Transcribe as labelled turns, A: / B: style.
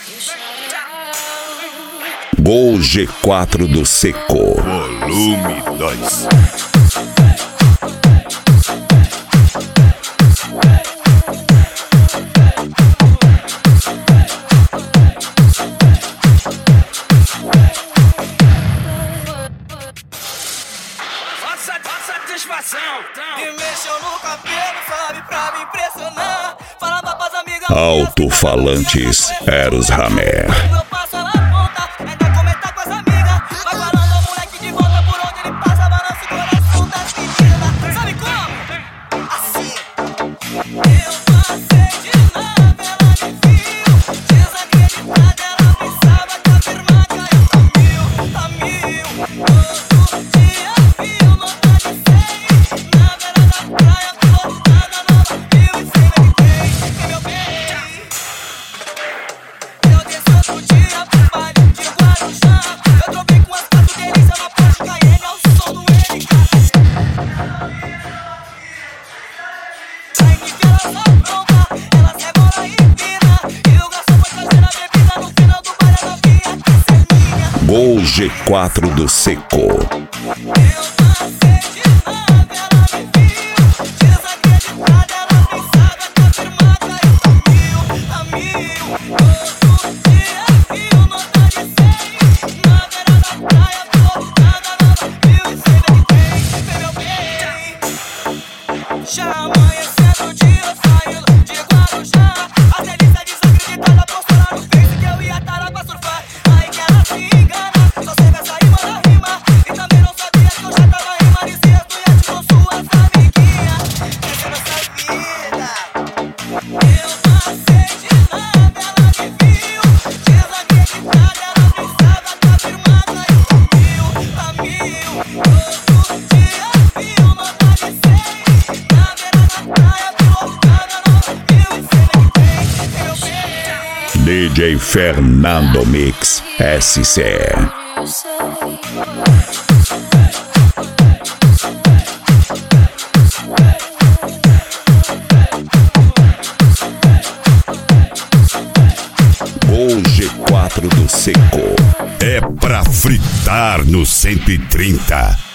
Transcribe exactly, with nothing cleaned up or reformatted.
A: Gol G quatro do Seco.
B: Volume dois.
C: E mexeu no cabelo, sabe, pra me impressionar. Falava pras amigas.
A: Alto-falantes Eros Hammer.
C: Eu passo na ponta, ainda comentar com as amigas. Vai falando ao moleque de volta por onde ele passa, balança o coração das meninas. Sabe como? Assim. Eu passei de nave, ela me viu. Desacreditada, ela pensava que a firma caiu a mil, a mil. Todo dia viu nota de cem. Na beira da praia, colocada nova mil e cem me tem. E meu bem, eu desço outro dia pro baile de Guarujá. Eu tropei com as quatro delícias na Porsche Cayenne ao som do N K. Aí que ela só pronta, ela rebola e empina. E o garçom foi trazer a bebida no final do baile. Ela via que essa é minha.
A: Gol G quatro do Seco.
C: Eu passei de nave, ela me viu. Desacreditada, ela pensava que a firma caiu a mil, a mil. Todo dia viu nota de cem. Na beira da praia, colocada nova mil e cem me tem. Vem meu bem. Já amanhecendo o dia, saindo de Guarujá. A delícia desacreditada postou lá no Face que eu ia tarar pra surfar. Aí que ela se engana, só sei essa rima da rima. E também não sabia que eu já tava em Maresias do iate com suas amiguinhas. Essa é nossa vida. Eu passei de nave, ela me viu. Desacreditada, ela pensava que a firma caiu a mil, a mil. Todo dia viu nota de cem. Na beira da praia, colocada nova mil e cem me tem. Meu bem.
A: D J Fernando Mix S C. Gol G quatro do Seco.
B: É pra fritar no cento e trinta.